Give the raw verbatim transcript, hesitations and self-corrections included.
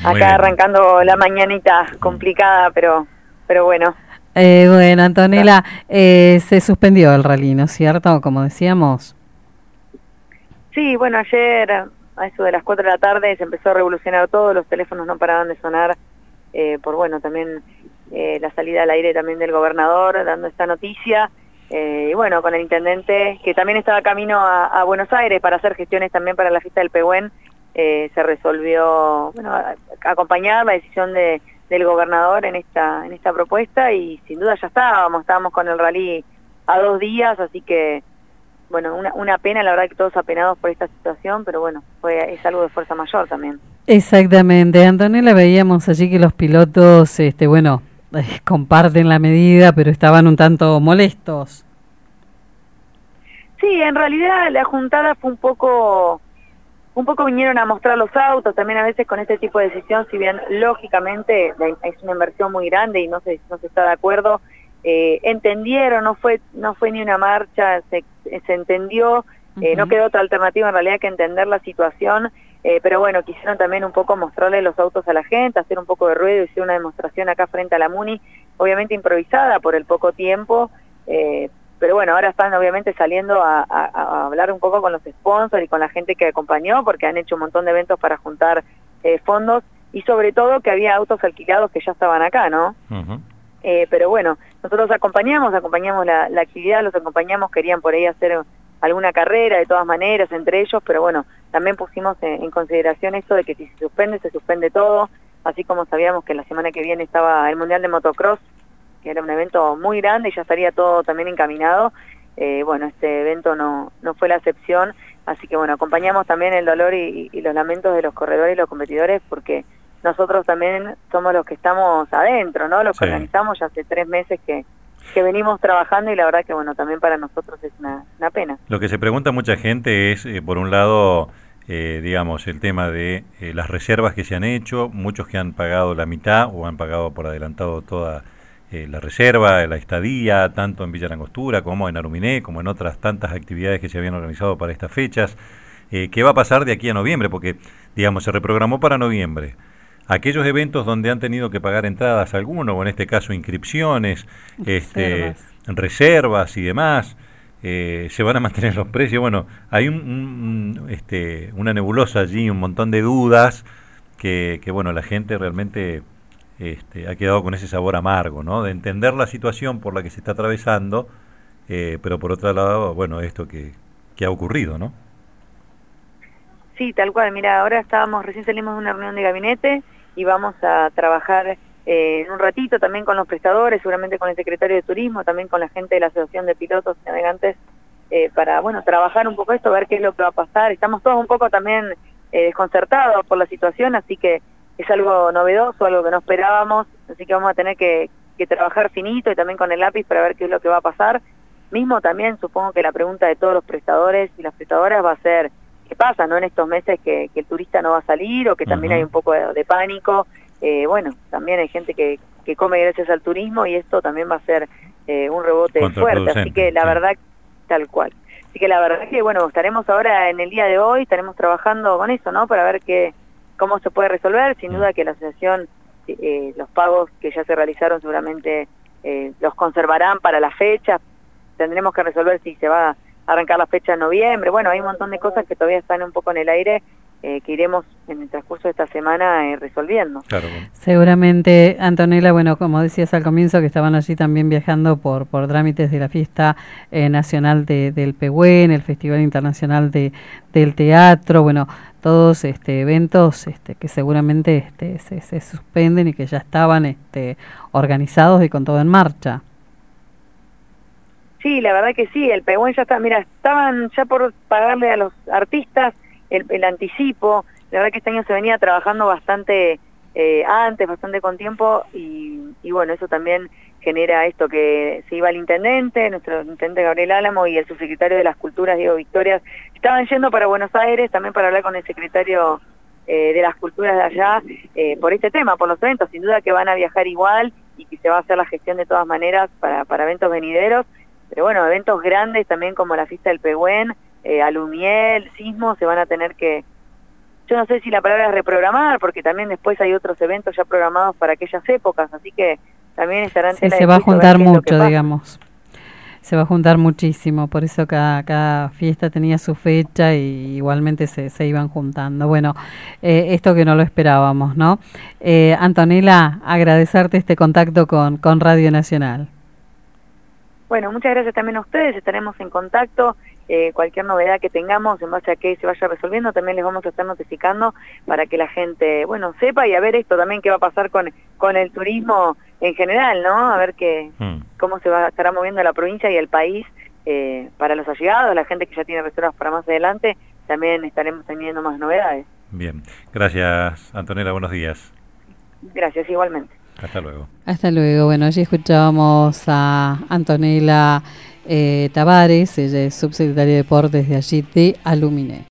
acá arrancando la mañanita complicada, pero pero bueno. Eh, bueno, Antonella, eh, se suspendió el rally, ¿no es cierto? Como decíamos. Sí, bueno, ayer a eso de las cuatro de la tarde se empezó a revolucionar todo, los teléfonos no paraban de sonar, eh, por bueno, también eh, la salida al aire también del gobernador dando esta noticia, eh, y bueno, con el intendente que también estaba camino a, a Buenos Aires para hacer gestiones también para la fiesta del Pehuen, eh, se resolvió, bueno, a, a acompañar la decisión de del gobernador en esta en esta propuesta y sin duda ya estábamos, estábamos con el rally a dos días, así que bueno, una, una pena, la verdad que todos apenados por esta situación, pero bueno, fue es algo de fuerza mayor también. Exactamente, Antonella, veíamos allí que los pilotos, este, bueno, eh, comparten la medida, pero estaban un tanto molestos. Sí, en realidad la juntada fue un poco... Un poco vinieron a mostrar los autos, también a veces con este tipo de decisión, si bien lógicamente es una inversión muy grande y no se, no se está de acuerdo, eh, entendieron, no fue no fue ni una marcha, se, se entendió, eh, uh-huh. No quedó otra alternativa en realidad que entender la situación, eh, pero bueno, quisieron también un poco mostrarle los autos a la gente, hacer un poco de ruido, hicieron una demostración acá frente a la Muni, obviamente improvisada por el poco tiempo, eh, pero bueno, ahora están obviamente saliendo a, a, a hablar un poco con los sponsors y con la gente que acompañó, porque han hecho un montón de eventos para juntar eh, fondos, y sobre todo que había autos alquilados que ya estaban acá, ¿no? Uh-huh. Eh, pero bueno, nosotros acompañamos, acompañamos la, la actividad, los acompañamos, querían por ahí hacer alguna carrera de todas maneras entre ellos, pero bueno, también pusimos en, en consideración esto de que si se suspende, se suspende todo, así como sabíamos que la semana que viene estaba el Mundial de Motocross, que era un evento muy grande y ya estaría todo también encaminado, eh, bueno, este evento no, no fue la excepción, así que bueno, acompañamos también el dolor y, y los lamentos de los corredores y los competidores, porque nosotros también somos los que estamos adentro, ¿no? Los que sí. Organizamos ya hace tres meses que, que venimos trabajando y la verdad que bueno, también para nosotros es una, una pena. Lo que se pregunta mucha gente es, eh, por un lado, eh, digamos, el tema de eh, las reservas que se han hecho, muchos que han pagado la mitad o han pagado por adelantado toda Eh, la reserva, la estadía, tanto en Villa Langostura como en Aruminé, como en otras tantas actividades que se habían organizado para estas fechas. Eh, ¿Qué va a pasar de aquí a noviembre? Porque, digamos, se reprogramó para noviembre. Aquellos eventos donde han tenido que pagar entradas algunos, o en este caso inscripciones, este, reservas y demás, eh, se van a mantener los precios. Bueno, hay un, un, este, una nebulosa allí, un montón de dudas que, que bueno, la gente realmente... Este, ha quedado con ese sabor amargo, ¿no? De entender la situación por la que se está atravesando, eh, pero por otro lado, bueno, esto que, que ha ocurrido, ¿no? Sí, tal cual. Mira, ahora estábamos, recién salimos de una reunión de gabinete y vamos a trabajar eh, en un ratito también con los prestadores, seguramente con el secretario de Turismo, también con la gente de la Asociación de Pilotos y Navegantes, eh, para, bueno, trabajar un poco esto, ver qué es lo que va a pasar. Estamos todos un poco también eh, desconcertados por la situación, así que es algo novedoso, algo que no esperábamos, así que vamos a tener que, que trabajar finito y también con el lápiz para ver qué es lo que va a pasar. Mismo también supongo que la pregunta de todos los prestadores y las prestadoras va a ser qué pasa, ¿no? En estos meses que, que el turista no va a salir o que también uh-huh. hay un poco de, de pánico. Eh, bueno, también hay gente que, que come gracias al turismo y esto también va a ser eh, un rebote fuerte, así que la sí. verdad, tal cual. Así que la verdad que, bueno, estaremos ahora en el día de hoy, estaremos trabajando con eso, ¿no? Para ver qué... cómo se puede resolver. Sin duda que la asociación, eh, los pagos que ya se realizaron seguramente eh, los conservarán para la fecha, tendremos que resolver si se va a arrancar la fecha en noviembre, bueno, hay un montón de cosas que todavía están un poco en el aire, eh, que iremos en el transcurso de esta semana eh, resolviendo. Claro. Seguramente, Antonella, bueno, como decías al comienzo, que estaban allí también viajando por por trámites de la fiesta eh, nacional de, del Pehuen, el Festival Internacional de del Teatro, bueno, todos este eventos este que seguramente este se, se suspenden y que ya estaban este organizados y con todo en marcha. Sí, la verdad que sí, el Pehuen ya está, mira, estaban ya por pagarle a los artistas el, el anticipo, la verdad que este año se venía trabajando bastante eh, antes, bastante con tiempo, y, y bueno, eso también genera esto que se iba el intendente, nuestro intendente Gabriel Álamo y el subsecretario de las Culturas, Diego Victorias, estaban yendo para Buenos Aires también para hablar con el secretario eh, de las Culturas de allá eh, por este tema, por los eventos, sin duda que van a viajar igual y que se va a hacer la gestión de todas maneras para, para eventos venideros, pero bueno, eventos grandes también como la fiesta del Pehuen, eh, Alumiel, Sismo, se van a tener que, yo no sé si la palabra es reprogramar, porque también después hay otros eventos ya programados para aquellas épocas, así que también estarán... Sí, se va a juntar mucho, digamos. Se va a juntar muchísimo, por eso cada, cada fiesta tenía su fecha y igualmente se, se iban juntando. Bueno, eh, esto que no lo esperábamos, ¿no? Eh, Antonella, agradecerte este contacto con, con Radio Nacional. Bueno, muchas gracias también a ustedes, estaremos en contacto. Eh, cualquier novedad que tengamos en base a que se vaya resolviendo, también les vamos a estar notificando para que la gente, bueno, sepa y a ver esto también qué va a pasar con, con el turismo en general, ¿no? A ver qué, mm. cómo se va estará moviendo la provincia y el país eh, para los allegados, la gente que ya tiene reservas para más adelante, también estaremos teniendo más novedades. Bien, gracias Antonella, buenos días. Gracias, igualmente. Hasta luego. Hasta luego. Bueno, allí escuchábamos a Antonella eh, Tavares, ella es subsecretaria de Deportes de allí de Aluminé.